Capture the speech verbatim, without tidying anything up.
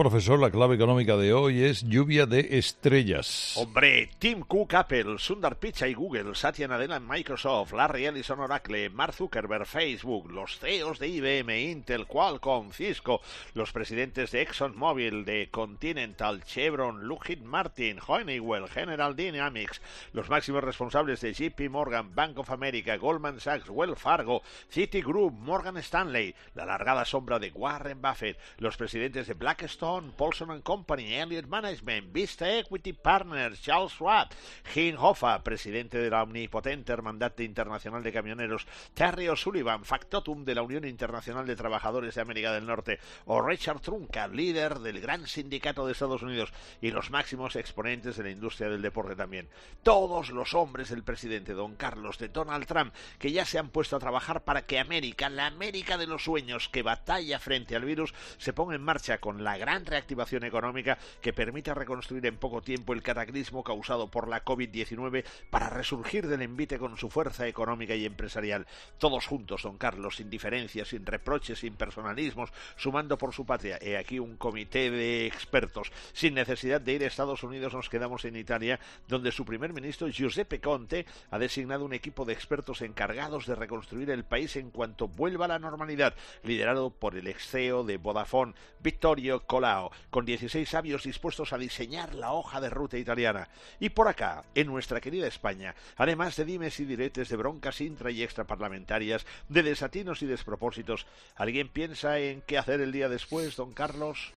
Profesor, la clave económica de hoy es lluvia de estrellas. Hombre, Tim Cook, Apple, Sundar Pichai, Google, Satya Nadella, Microsoft, Larry Ellison, Oracle, Mark Zuckerberg, Facebook, los C E Os de I B M, Intel, Qualcomm, Cisco, los presidentes de ExxonMobil, de Continental, Chevron, Lockheed Martin, Honeywell, General Dynamics, los máximos responsables de J P Morgan, Bank of America, Goldman Sachs, Wells Fargo, Citigroup, Morgan Stanley, la alargada sombra de Warren Buffett, los presidentes de Blackstone, Paulson and Company, Elliott Management, Vista Equity Partners, Charles Schwab, Gene Hoffa, presidente de la omnipotente Hermandad Internacional de Camioneros, Terry O'Sullivan, factotum de la Unión Internacional de Trabajadores de América del Norte, o Richard Trumka, líder del gran sindicato de Estados Unidos, y los máximos exponentes de la industria del deporte también. Todos los hombres del presidente Don Carlos, de Donald Trump, que ya se han puesto a trabajar para que América, la América de los sueños que batalla frente al virus, se ponga en marcha con la gran reactivación económica que permita reconstruir en poco tiempo el cataclismo causado por la COVID diecinueve para resurgir del envite con su fuerza económica y empresarial. Todos juntos, don Carlos, sin diferencias, sin reproches, sin personalismos, sumando por su patria. He aquí un comité de expertos. Sin necesidad de ir a Estados Unidos, nos quedamos en Italia, donde su primer ministro, Giuseppe Conte, ha designado un equipo de expertos encargados de reconstruir el país en cuanto vuelva a la normalidad, liderado por el ex C E O de Vodafone, Vittorio Colao, con dieciséis sabios dispuestos a diseñar la hoja de ruta italiana. Y por acá, en nuestra querida España, además de dimes y diretes, de broncas intra y extraparlamentarias, de desatinos y despropósitos, ¿alguien piensa en qué hacer el día después, don Carlos?